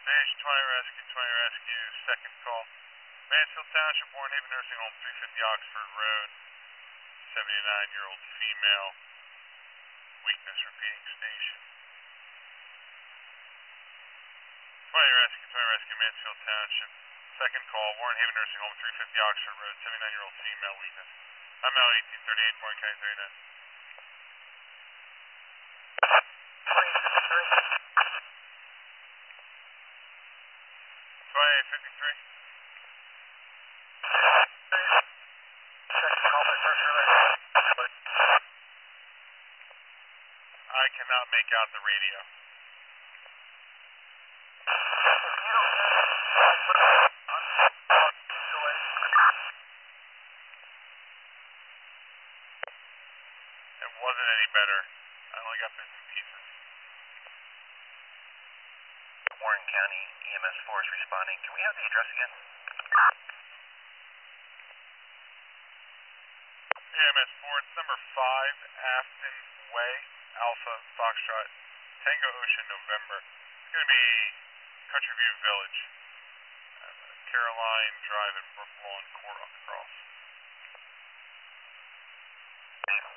Stage 20 rescue, second call. Mansfield Township, Warren Haven Nursing Home, 350 Oxford Road. 79-year-old female. Weakness, repeating station. 20 rescue, Mansfield Township. Second call, Warren Haven Nursing Home, 350 Oxford Road, 79-year-old female, weakness. I'm out 1838, Warren County 39. 2853. I cannot make out the radio. It wasn't any better. I only got bits and pieces. Warren County EMS Force responding. Can we have the address again? EMS Force number 5, Afton Way, Alpha Foxtrot, Tango Ocean, November. It's going to be Country View Village, Caroline Drive and Brook Lawn Court on the cross.